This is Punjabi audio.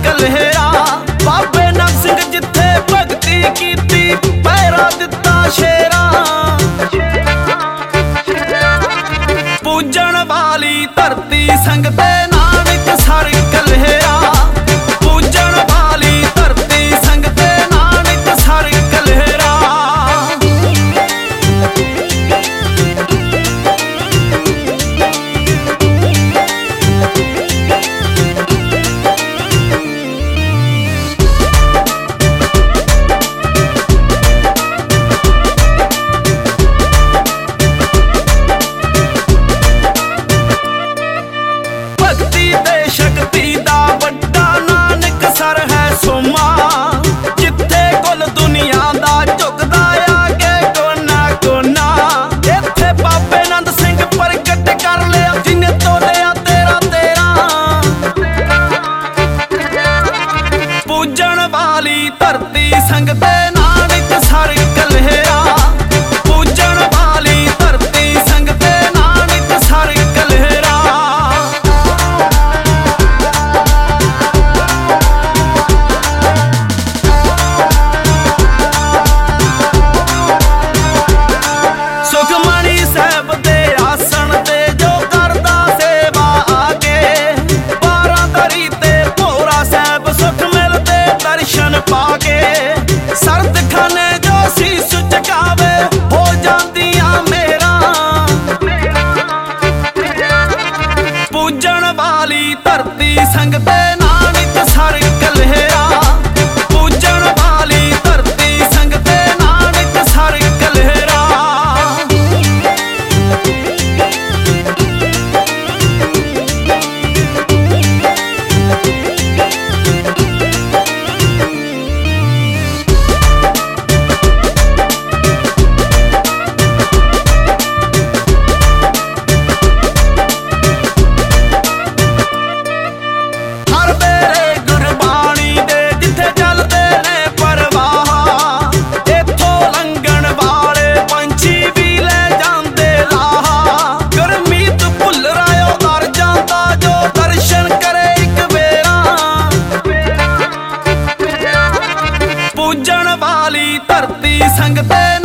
ਕਲੇਰਾ। ਬਾਬੇ ਨਾਨਕ ਸਿੰਘ ਜਿੱਥੇ ਭਗਤੀ ਕੀਤੀ ਪਹਿਰਾ ਦਿੱਤਾ ਸ਼ੇਰਾ। ਪੂਜਣ ਵਾਲੀ ਧਰਤੀ ਸੰਗਤੇ ਨਾਨਕ ਸਰ ਕਲੇਰਾ। ਪੂਜਣ ਵਾਲੀ ਧਰਤੀ ਸੰਗਤੇ ਨਾਨਕ ਸਰ ਕਲੇਰਾ। ਭਗਤੀ ਤੇ ਸ਼ਕਤੀ ਦਾ ਵੱਡਾ ਨਾਨਕ ਸਰ ਹੈ ਸੋਮਾ। ਜਿੱਥੇ ਕੁੱਲ ਦੁਨੀਆ ਦਾ ਝੁਕਦਾ ਆਗੇ ਕੋਨਾ ਕੋਨਾ। ਇੱਥੇ ਬਾਬੇ ਆਨੰਦ ਸਿੰਘ ਪ੍ਰਗਟ ਕਰ ਲਿਆ ਜਿਨੇ ਤੋਲਿਆ ਤੇਰਾ ਤੇਰਾ। ਪੂਜਣ ਵਾਲੀ ਧਰਤੀ ਸੰਗਤੇ ਨਾਨਕ ਸਰ ਕਲੇਰਾ। ਪੂਜਣ ਵਾਲੀ ਧਰਤੀ ਸੰਗਤੇ ਨਾਨਕ ਸਰ ਕਲੇਰਾ। ਸੁਖਮਣੀ ਸਾਹਿਬ ਦੇ ਆਸਣ ਤੇ ਜੋ ਕਰਦਾ ਸੇਵਾ ਆ ਕੇ। ਬਾਰਾਂਦਰੀ ਤੇ ਭੋਰਾ ਸਾਹਿਬ ਸੁਖ ਮਿਲਦੇ ਦਰਸ਼ਨ ਪਾ ਕੇ। ਸਰਦ ਖਾਨੇ ਜੋ ਸੀਸ ਝੁਕਾਵੇ ਹੋ ਜਾਂਦੀਆਂ ਮੇਰਾਂ। ਪੂਜਣ ਵਾਲੀ ਧਰਤੀ ਸੰਗਤੇ ਨਾਨਕ ਸਰ ਕਲੇਰਾ। ਪੂਜਣ ਵਾਲੀ ਧਰਤੀ ਸੰਗਤੇ ਨਾਨਕ ਸਰ ਕਲੇਰਾ। ਹਰ ਵੇਲੇ ਗੁਰਬਾਣੀ ਦੇ ਜਿੱਥੇ ਚੱਲਦੇ ਨੇ ਪ੍ਰਵਾਹ। ਇੱਥੋਂ ਲੰਘਣ ਵਾਲੇ ਪੰਛੀ ਵੀ ਲੈ ਜਾਂਦੇ ਲਾਹਾ। ਗੁਰਮੀਤ ਭੁੱਲਰਾਇਓ ਦਰ ਜਾਂਦਾ ਜੋ ਦਰਸ਼ਨ ਕਰੇ ਇੱਕ ਵੇਰਾ। ਪੂਜਣ ਵਾਲੀ ਧਰਤੀ ਸੰਗਤੇ